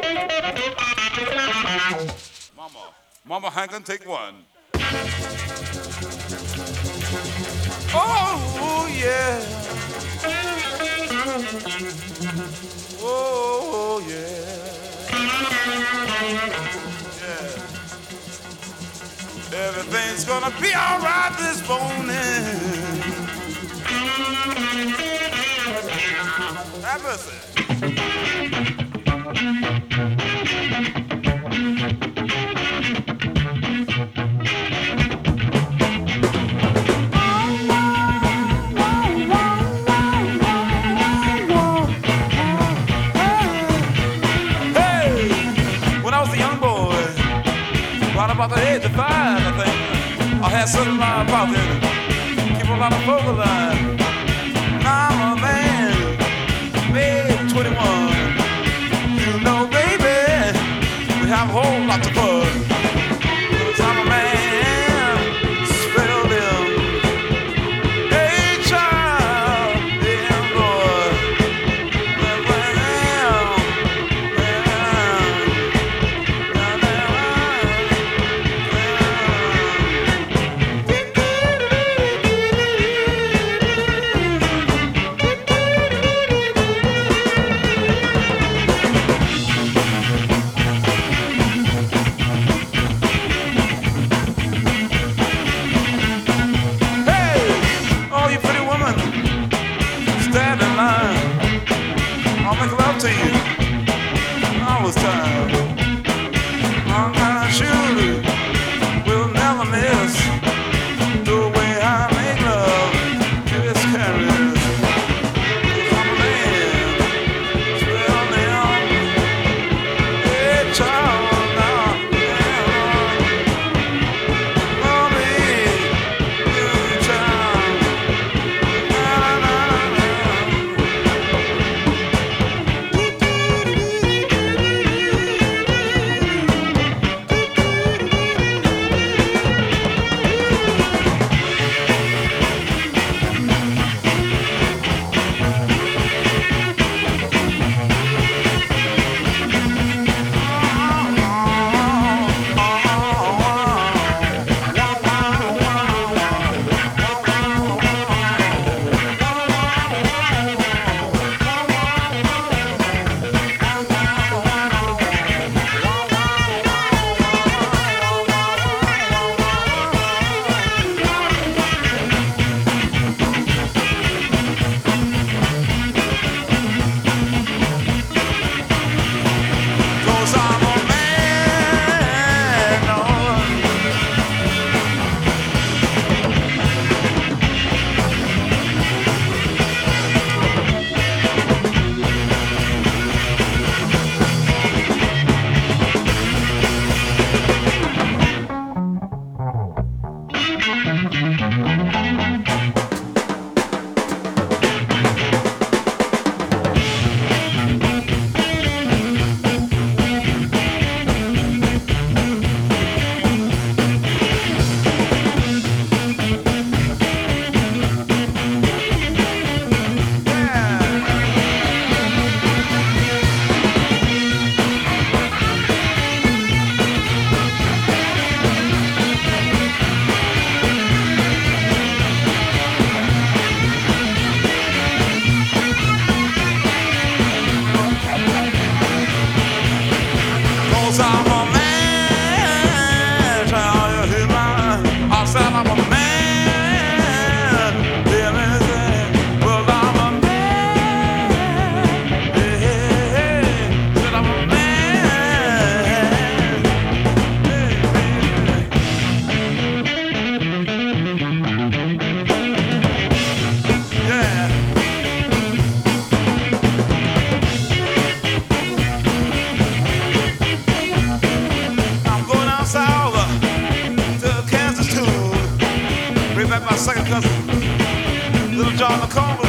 Mama Hankin, take one. Oh, yeah. Oh, yeah. Yeah. Everything's gonna be all right this morning. Have mercy. About the age of 5, I think I had certain line pocket, keep a lot of vocal line. Now I'm a man, maybe 21. You know, baby, we have a whole lot to fun. 'Cause I'm a man, spell them. Hey, child, yeah, boy, to you. I was tired. I'm not sure we'll never miss the way I make love to this carriage. 'Cause I'm a man, spell them. Hey, child, now, love me, you child. Na, na, na, na. Second cousin, Little John McComb.